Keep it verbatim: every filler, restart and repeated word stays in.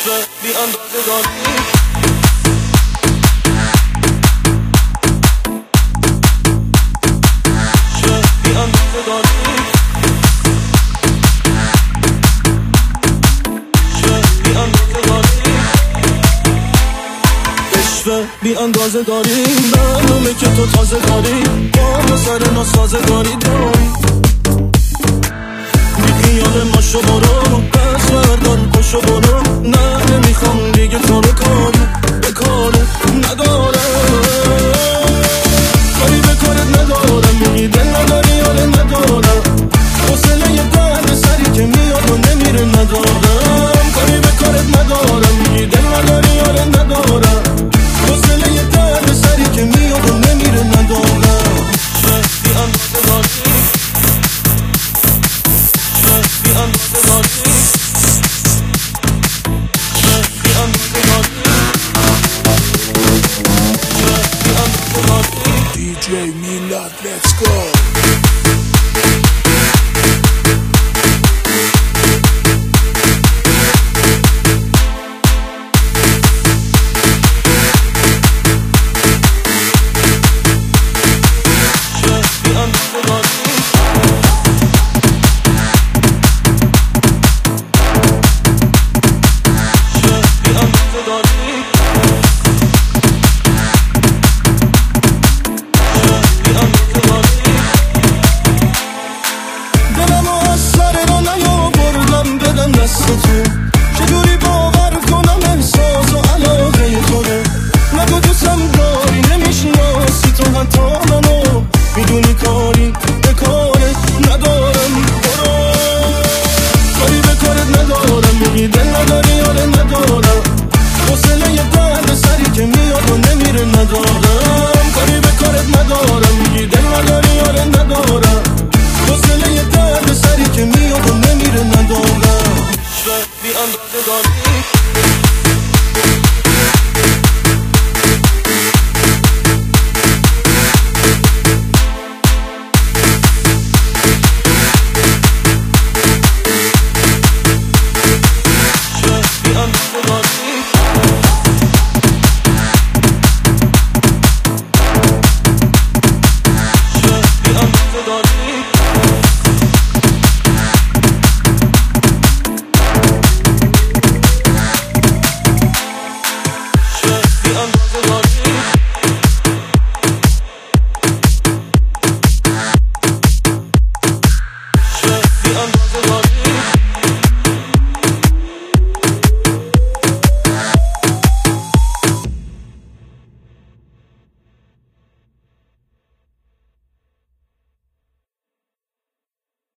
بی اندازه داری بی اندازه داری معلومه که تو تازه داری با سر ناسازه داری داری بی خیال ماشو برو پس بردار پاشو برو نه نمیخوام دیگه تو رو کاری به کاره ندارم کاری به کارت ندارم میگی دل نداری یاره ندارم حوصله یه درد سری که میاد و نمیره ندارم کاری به کارت ندارم میگی دل نداری یاره ندارم حوصله یه درد سری که میاد و نمیره ندارم بی اندازه داری بی اندازه داری بی اندازه داری بی اندازه داری دی جی میلاد let's go چجوری باور کنم احساس و علاقه توره نگو دوستم داری نمیشناسی تو حتی منو میدونی کاری به کارت ندارم برو کاری به کارت ندارم میگی دل نداری یاره ندارم حوصله یه درد سری که میاد و نمیره ندارم کاری به کارت ندارم میگی دل نداری یاره ندارم حوصله یه درد سری که میاد و نمیره ندارم بی اندازه داری